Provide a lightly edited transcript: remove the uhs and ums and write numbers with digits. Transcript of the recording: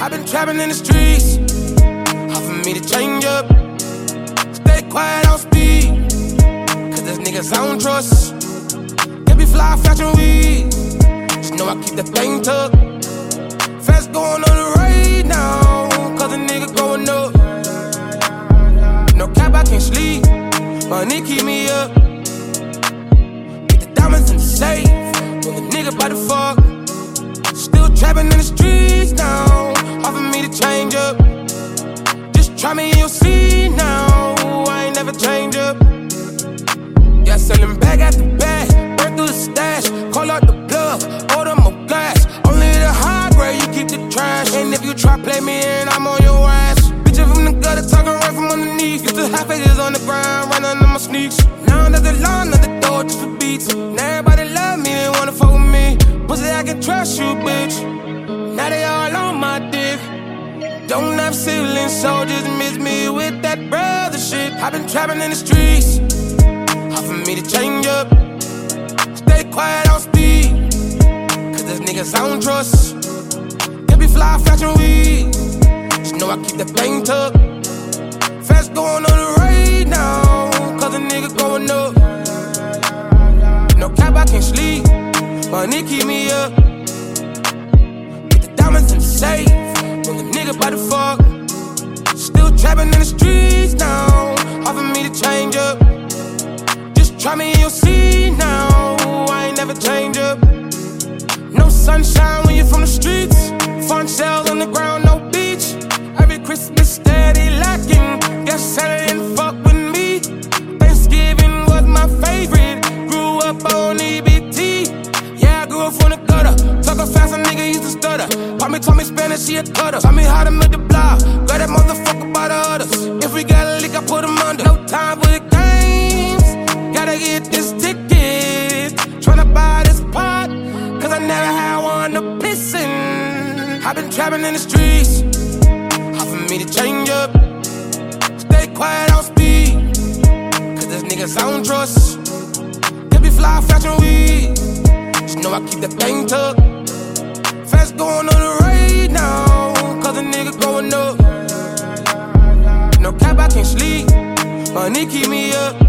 I've been trapping in the streets, hard for me to change up. Stay quiet on speed, cause there's niggas I don't trust. They be fly fashion weed, just know I keep the thing tucked. Fast going on the right now, cause a nigga going up. No cap, I can't sleep, money keep me up. Get the diamonds in the safe, when the nigga by the fuck. Still trapping in the streets now, hard for me to change up. Just try me and you'll see now, I ain't never change up. Yeah, selling bag after bag, burn through the stash. Call out the plug, order more glass. Only the high grade, you keep the trash. And if you try play me in, I'm on your ass. Bitches from the gutter, talking right from underneath. Used to have faces on the ground, right under my sneaks. Now there's a line at the door just for beats. Now everybody love me, they wanna fuck with me. Pussy, I can trust you, bitch. Now they all on my dick. Don't have ceilings, so just miss me with that brother shit. I've been trapping in the streets, hard for me to change up. Stay quiet on speed, cause there's niggas I don't trust. They be fly fashion weed, just know I keep the thing tucked. Fast going on the right now, cause a nigga going up. No cap, I can't sleep, money keep me up. Get the diamonds in the safe, when the nigga by the fuck. Still trapping in the streets now, hard for me to change up. Just try me and you'll see now, I ain't never change up. No sunshine when you're from the streets, fun shells on the ground, no beach. Every Christmas steady lacking, guess Santa didn't fuck with me. Thanksgiving was my favorite, grew up on EBT. Yeah, I grew up from the gutter, talking fast, a nigga used to stutter. Mommy taught me Spanish, she a cutter. Taught me how to make the block, grab that motherfucker by the others. If we got a leak, I put him under. No time for the games, gotta get this ticket. Tryna buy this pot, cause I never had one to piss in. I've been trapping in the streets, hard for me to change up. Stay quiet on speed, cause there's niggas I don't trust. They be fly fashion weed, just know I keep the thing tucked. Fast going on the right now, cause a nigga going up. No cap, I can't sleep, money keep me up.